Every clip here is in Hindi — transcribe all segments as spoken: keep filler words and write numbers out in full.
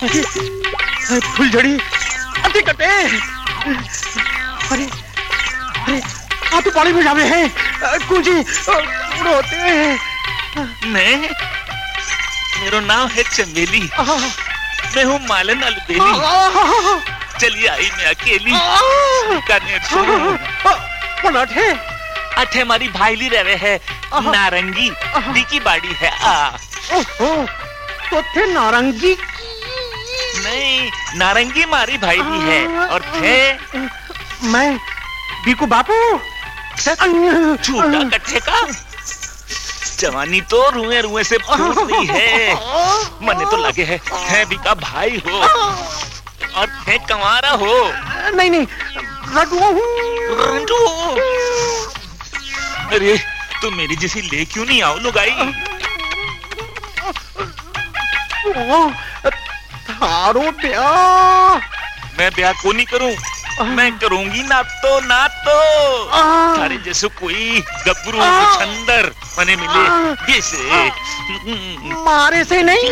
फुलझड़ी अति कटे। अरे अरे आ तो पानी में जावे हैं कुंजी रोते हैं। मैं मेरा नाम है चमेली, मैं हूँ मालन अलबेली। चलिए आई मैं अकेली काने कौन अठे अठे हमारी भाईली रहे है नारंगी दी की बाड़ी है। आ तो थे नारंगी नहीं, नारंगी मारी भाईली है और थे मैं बीकू बापू झूठा कट्ठे का। जवानी तो रुए रुए से फूट रही है। मने तो लगे है है बीका भाई हो और है कंवारा हो। नहीं नहीं रंडुआ हूँ। रंडुआ? अरे तो मेरी जैसी ले क्यों नहीं आओ लुगाई? थारो ब्याह मैं ब्याह को नहीं करूं, मैं करूंगी ना तो ना तो थारे जैसे कोई गबरू छंदर मने मिले जैसे मारे से नहीं।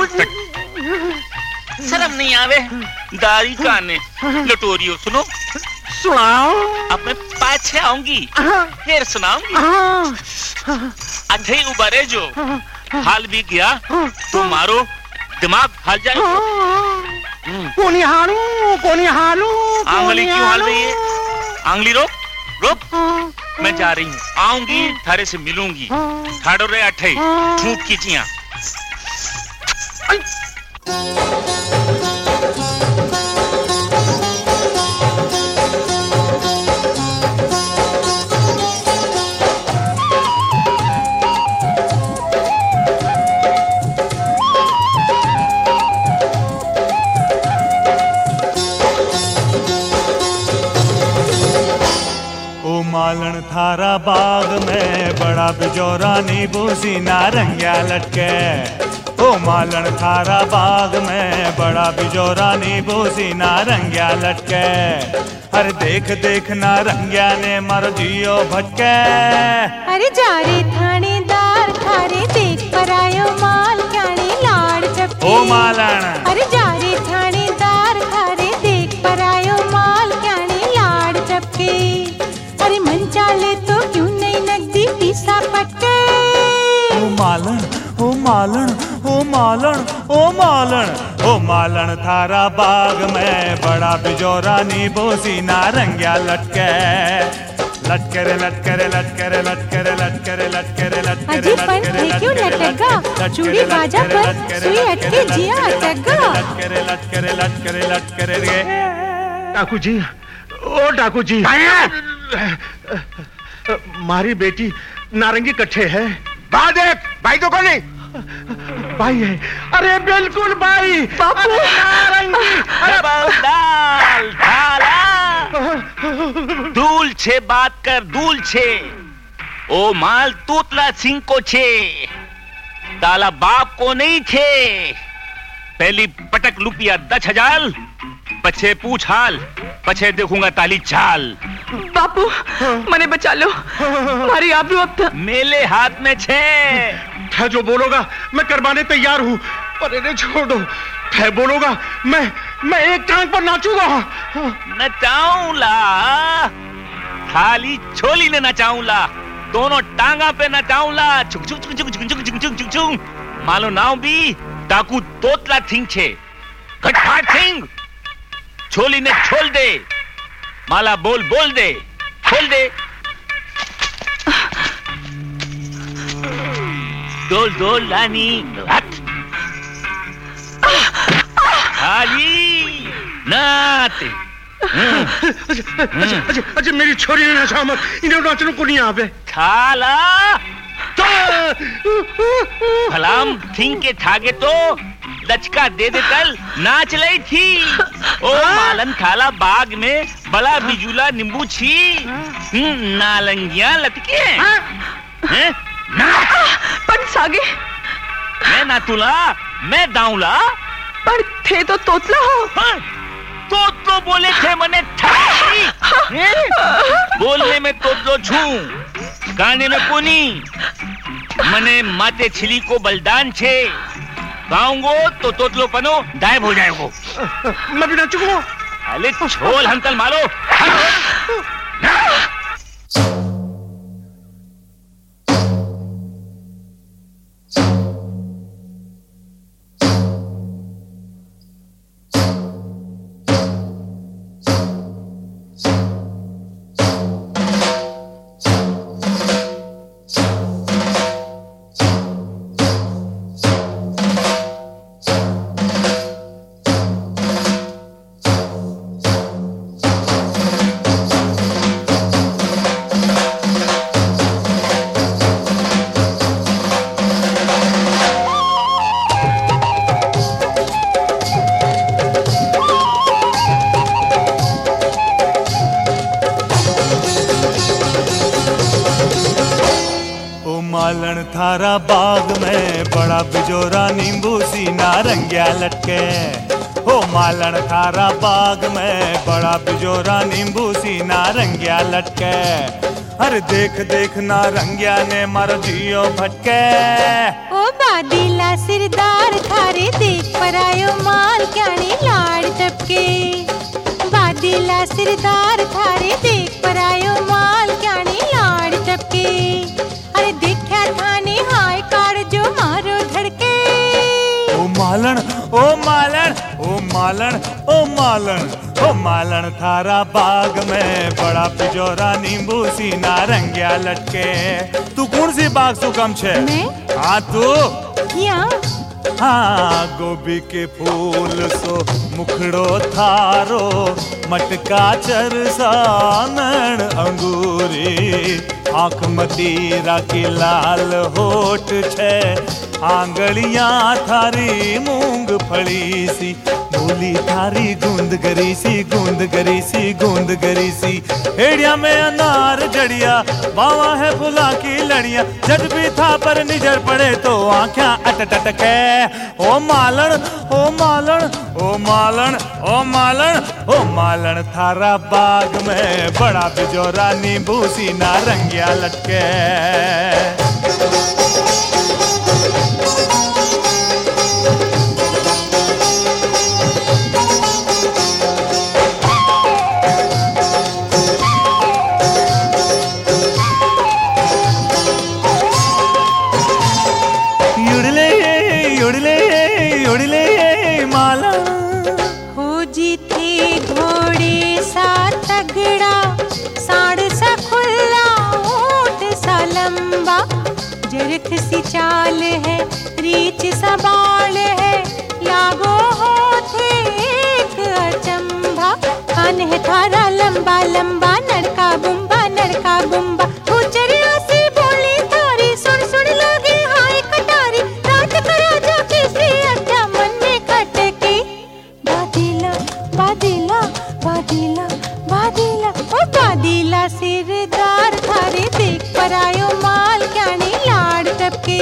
शर्म नहीं आवे दारी काने लटोरियो। सुनो सुनाओ। अब मैं पाछे आऊंगी फिर सुनाऊंगी। अठे उबारे जो हाल भी गया तो मारो दिमाग हाल जाए। कोनी हालू कोनी हालू आंगली क्यों हाल रही है? आंगली रोक रोक। मैं जा रही हूँ, आऊंगी थारे से मिलूंगी। ठाड़ो रे अठे फूक कीजिया। मालन थारा बाग में बड़ा बिजोरा नींबू सी नारंगिया लटके। ओ मालन थारा बाग में बड़ा बिजोरा नींबू सी नारंगिया लटके। अरे देख देख नारंगिया ने मारो जियो भटके। अरे जारे थानेदार थारे देख पर आयो माल क्याणे लाड़ चपके। ओ मालन अरे जारे थानेदार थारे देख पर आयो माल क्याणे लाड़ चपके। अरे मन चाले तो क्यों नहीं नकदी पीसा पटके। ओ मालन ओ मालन ओ मालन ओ मालन ओ मालन थारा बाग में बड़ा बिजोरा नींबू सी नारंगिया लटके। लटके रे लटके रे लटके रे लटके रे लटके रे लटके रे लटके रे लटके रे क्यों लटका चूड़ी बाजा पर सुई अटके जिया अटका। लटके रे लटके रे लटके रे लटके रे। डाकू जी ओ डाकू जी मारी बेटी नारंगी कट्ठे है। देख भाई तो कौन है? भाई है। अरे बिल्कुल भाई बापू नारंगी। अरे दाल ढाला दूल छे बात कर दूल छे। ओ माल तूतला सिंह को छे ताला बाप को नहीं छे। पहली पटक लुपिया दस हजार पछे पूछ हाल पछे देखूंगा ताली चाल। बापू मने बचा लो मारी आबरू अब तक मेले हाथ में छे। ठह जो बोलोगा मैं करवाने तैयार हूँ पर इन्हें छोड़ दो। ठह बोलोगा मैं मैं एक टांग पर नाचूंगा। नचाऊंला खाली छोली ने नचाऊंला दोनों टांगा पे नचाऊंला। चुक चुक चुक चुक चुक चुक चुक चुक चुक चुक मालो नाव भी डाकू तोतला थिंग छे घटफाट थिंग। छोली ने छोल दे माला बोल बोल दे खोल दे। डोल डोल लानी हट खाली नाते। अच्छा अच्छा अच्छा मेरी छोरी ने नचा मत इन्हें नाचने को नहीं आवे। थाला फलाम थिंग के ठागे तो लचका दे दे कल नाच ली थी। ओ मालन थाला बाग में बड़ा बिजुला नींबू छी नालंगिया लटके हैं। पर सागे मैं नातुला मैं दाऊला पर थे तो तोतला हो। तो तो बोले थे मने ठाई बोलने में तोतलो छू गाने में कोनी मने माते छिली को बलिदान छे। गाऊंगो तो तोतलो पनो गायब हो जाएगो। मैं भी नाचूंगा। अरे छोल हंतल मारो। मालन थारा बाग में बड़ा बिजोरा नींबू सी नारंगिया लटके। हो मालन थारा बाग में बड़ा बिजोरा नींबू सी नारंगिया लटके। अरे देख देख नारंगिया ने मारो जियो भटके। ओ बादीला सिरदार थारे देख परायो माल क्याणी लाड़ टपके। बादीला सिरदार थारे देख परायो माल क्याणी लाड़ टपके। अरे देखा थाने हाय कार जो मारो धड़के। ओ मालन ओ मालन ओ मालन ओ मालन ओ मालन थारा बाग में बड़ा बिजोरा नींबू सी नारंगिया लटके। तू कौन सी बाग सु कम छे? मैं? हाँ तू या हाँ गोभी के फूल सो मुखड़ो थारो मटका चरसानन अंगूरी। आँख मतीरा की लाल होठ छे आंगलियां थारी मूंग फली सी। बोली थारी गूंद गरी सी गूंद गरी सी गूंद गरी सी। हेड़िया में अनार जड़िया बावा है फुला की लड़िया। जब भी था पर निजर पड़े तो आँखें अटट अटके। ओ मालन ओ मालन ओ मालन ओ मालन ओ मालन थारा बाग में बड़ा बिजोरा नींबू सी नारंगिया लटके। जरख सी चाल है रीच सा बाल है लागो होठे एक अचंभा। कान है थारा लंबा लंबा नड़का बुम्बा नड़का बुम्बा। गुजरिया सी बोली थारी सुन सुन लगे हाय कटारी। रात करा जा किसी अड्डा मन में खटके। बादीला बादीला बादीला बादीला ओ बादीला सिरदार थारे देख परायो माल क्याणी लाड़ टपके।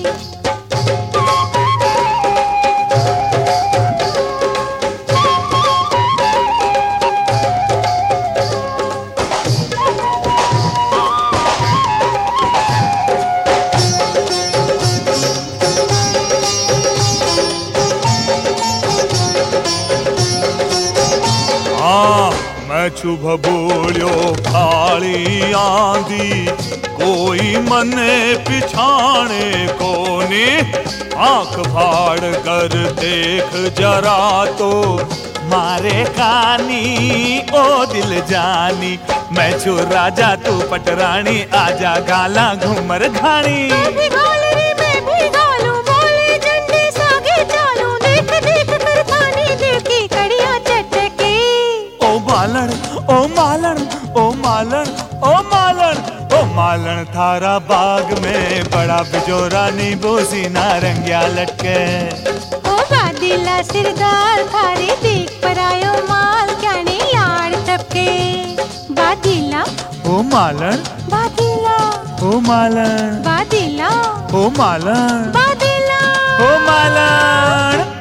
मैं छुभ बोलियो काली आंधी कोई मने पिछाने कोने। आंख फाड़ कर देख जरा तो मारे कानी ओ दिल जानी। मैं छु राजा तू पटरानी आजा गाला घूमर घानी। मालन ओ मालन ओ मालन ओ मालन ओ मालन थारा बाग में बड़ा बिजोरा नींबू सी नारंगिया लटके। ओ बादीला सिरदार थारे देख परायो माल क्याणी लाड़ टपके। बादीला ओ मालन बादीला ओ मालन बादीला ओ मालन बादीला ओ मालन।